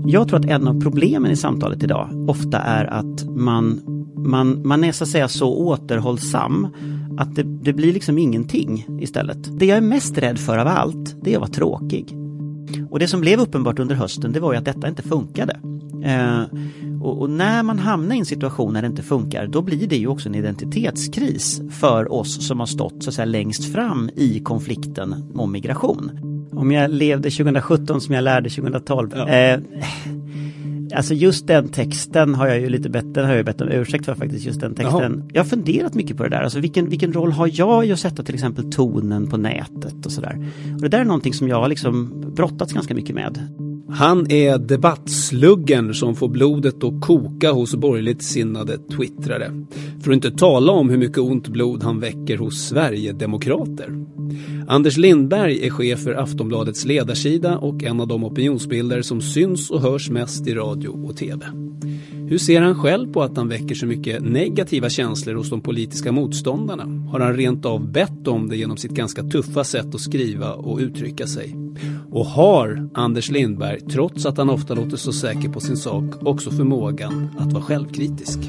Jag tror att en av problemen i samtalet idag ofta är att man är så att säga så återhållsam att det blir liksom ingenting istället. Det jag är mest rädd för av allt, det är att vara tråkig. Och det som blev uppenbart under hösten, det var ju att detta inte funkade. Och när man hamnar i en situation när det inte funkar, då blir det ju också en identitetskris för oss som har stått så att säga längst fram i konflikten om migration. Om jag levde 2017 som jag lärde 2012. Ja. Alltså just den texten har jag ju lite bett om ursäkt för faktiskt, just den texten. Jaha. Jag har funderat mycket på det där. Alltså vilken roll har jag i att sätta till exempel tonen på nätet och sådär. Och det där är någonting som jag har liksom brottats ganska mycket med. Han är debattsluggen som får blodet att koka hos borgerligt sinnade twittrare. För att inte tala om hur mycket ont blod han väcker hos Sverigedemokrater. Anders Lindberg är chef för Aftonbladets ledarsida och en av de opinionsbilder som syns och hörs mest i radio och tv. Hur ser han själv på att han väcker så mycket negativa känslor hos de politiska motståndarna? Har han rent av bett om det genom sitt ganska tuffa sätt att skriva och uttrycka sig? Och har Anders Lindberg, trots att han ofta låter så säker på sin sak, också förmågan att vara självkritisk?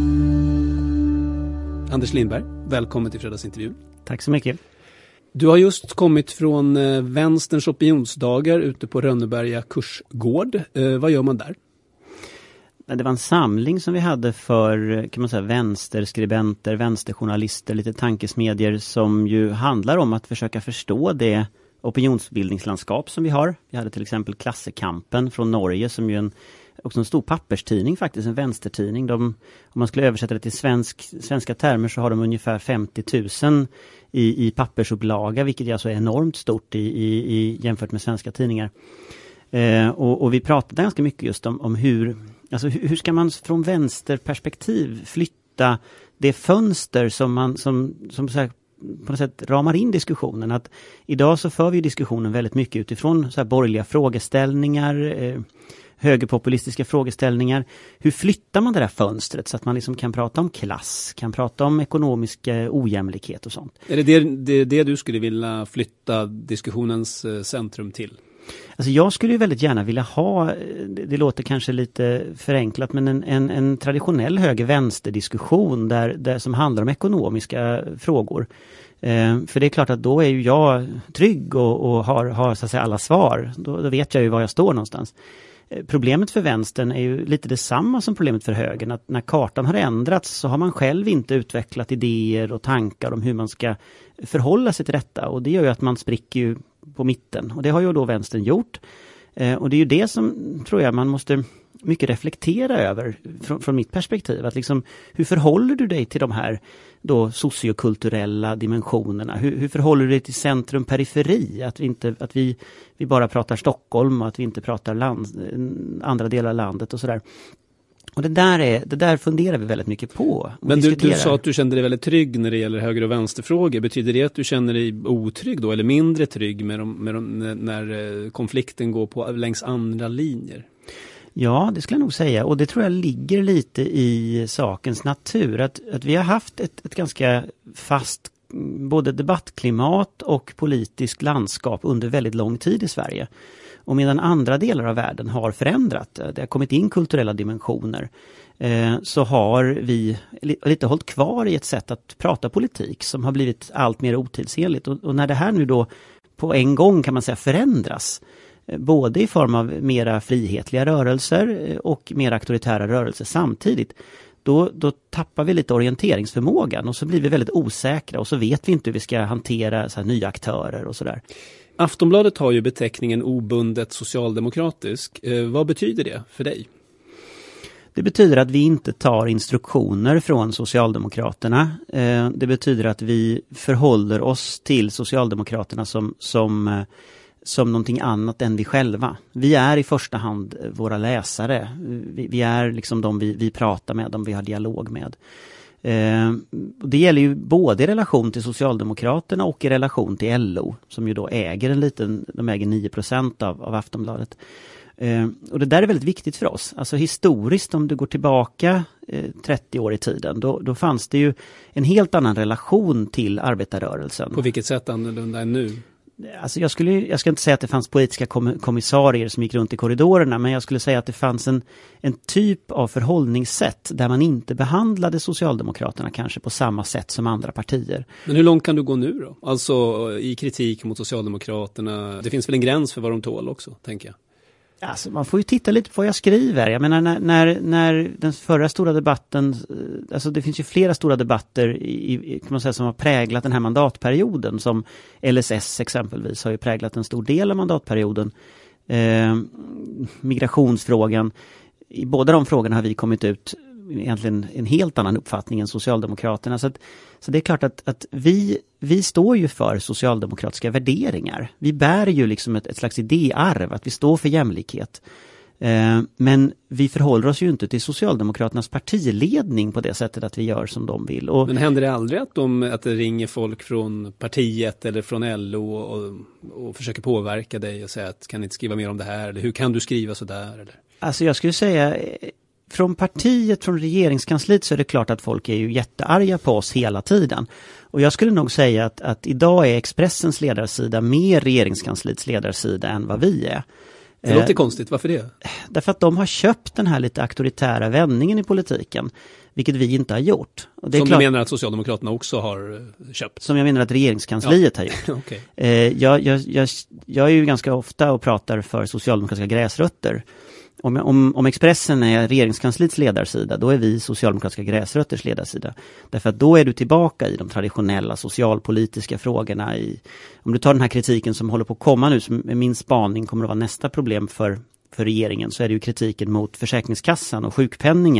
Anders Lindberg, välkommen till fredagsintervjun. Tack så mycket. Du har just kommit från Vänsterns opinionsdagar ute på Rönneberga kursgård. Vad gör man där? Det var en samling som vi hade för, kan man säga, vänsterskribenter, vänsterjournalister, lite tankesmedier som ju handlar om att försöka förstå det opinionsbildningslandskap som vi har. Vi hade till exempel Klassekampen från Norge som ju också en stor papperstidning faktiskt, en vänstertidning. Om man skulle översätta det till svenska termer så har de ungefär 50 000 i pappersupplaga, vilket alltså är enormt stort i jämfört med svenska tidningar. Och vi pratade ganska mycket just om hur ska man från vänsterperspektiv flytta det fönster som så här, på något sätt ramar in diskussionen. Att idag så för vi diskussionen väldigt mycket utifrån så här borgerliga frågeställningar, högerpopulistiska frågeställningar. Hur flyttar man det där fönstret så att man liksom kan prata om klass, kan prata om ekonomisk ojämlikhet och sånt? Är det du skulle vilja flytta diskussionens centrum till? Alltså jag skulle ju väldigt gärna vilja ha, det låter kanske lite förenklat, men en traditionell höger-vänster-diskussion där som handlar om ekonomiska frågor. För det är klart att då är ju jag trygg och har så att säga alla svar. Då vet jag ju var jag står någonstans. Problemet för vänstern är ju lite detsamma som problemet för högern. Att när kartan har ändrats så har man själv inte utvecklat idéer och tankar om hur man ska förhålla sig till detta. Och det gör ju att man spricker ju på mitten. Och det har ju då vänstern gjort. Och det är ju det som tror jag man måste mycket reflektera över från mitt perspektiv. Att liksom, hur förhåller du dig till de här då sociokulturella dimensionerna? Hur förhåller du dig till centrum-periferi? Att vi bara pratar Stockholm och att vi inte pratar andra delar av landet och sådär. Och det där funderar vi väldigt mycket på. Men du sa att du kände dig väldigt trygg när det gäller höger- och vänsterfrågor. Betyder det att du känner dig otrygg då, eller mindre trygg när konflikten går längs andra linjer? Ja, det skulle jag nog säga. Och det tror jag ligger lite i sakens natur. Att vi har haft ett ganska fast både debattklimat och politiskt landskap under väldigt lång tid i Sverige. Och medan andra delar av världen har förändrat, det har kommit in kulturella dimensioner, så har vi lite hållit kvar i ett sätt att prata politik som har blivit allt mer otidsenligt. Och när det här nu då på en gång kan man säga förändras, både i form av mera frihetliga rörelser och mer auktoritära rörelser samtidigt, då tappar vi lite orienteringsförmågan och så blir vi väldigt osäkra och så vet vi inte hur vi ska hantera så här nya aktörer och sådär. Aftonbladet har ju beteckningen obundet socialdemokratisk. Vad betyder det för dig? Det betyder att vi inte tar instruktioner från Socialdemokraterna. Det betyder att vi förhåller oss till Socialdemokraterna som någonting annat än vi själva. Vi är i första hand våra läsare. Vi är liksom de vi pratar med, de vi har dialog med. Det gäller ju både i relation till Socialdemokraterna och i relation till LO som ju då äger de äger 9% av Aftonbladet. Och det där är väldigt viktigt för oss. Alltså historiskt, om du går tillbaka 30 år i tiden, då fanns det ju en helt annan relation till arbetarrörelsen. På vilket sätt annorlunda än nu? Alltså jag ska inte säga att det fanns politiska kommissarier som gick runt i korridorerna, men jag skulle säga att det fanns en typ av förhållningssätt där man inte behandlade Socialdemokraterna kanske på samma sätt som andra partier. Men hur långt kan du gå nu då? Alltså i kritik mot Socialdemokraterna. Det finns väl en gräns för vad de tål också, tänker jag. Alltså man får ju titta lite på vad jag skriver. Jag menar när den förra stora debatten, alltså det finns ju flera stora debatter kan man säga, som har präglat den här mandatperioden, som LSS exempelvis har ju präglat en stor del av mandatperioden. Migrationsfrågan, i båda de frågorna har vi kommit ut egentligen en helt annan uppfattning än Socialdemokraterna. Så det är klart att vi står ju för socialdemokratiska värderingar. Vi bär ju liksom ett slags idéarv, att vi står för jämlikhet. Men vi förhåller oss ju inte till Socialdemokraternas partiledning på det sättet att vi gör som de vill. Men händer det aldrig att det ringer folk från partiet eller från LO och försöker påverka dig och säga att kan ni inte skriva mer om det här? Eller hur kan du skriva så där? Eller? Alltså jag skulle säga, från partiet, från regeringskansliet, så är det klart att folk är ju jättearga på oss hela tiden. Och jag skulle nog säga att idag är Expressens ledarsida mer regeringskansliets ledarsida än vad vi är. Det låter konstigt, varför det? Därför att de har köpt den här lite auktoritära vändningen i politiken, vilket vi inte har gjort. Och det är som klart, du menar att Socialdemokraterna också har köpt? Som jag menar att regeringskansliet har gjort. Okay. Jag är ju ganska ofta och pratar för socialdemokratiska gräsrötter. Om Expressen är regeringskansliets ledarsida, då är vi socialdemokratiska gräsrötters ledarsida. Därför att då är du tillbaka i de traditionella socialpolitiska frågorna. Om du tar den här kritiken som håller på att komma nu, som är min spaning kommer att vara nästa problem för regeringen, så är det ju kritiken mot Försäkringskassan och sjukpenningen.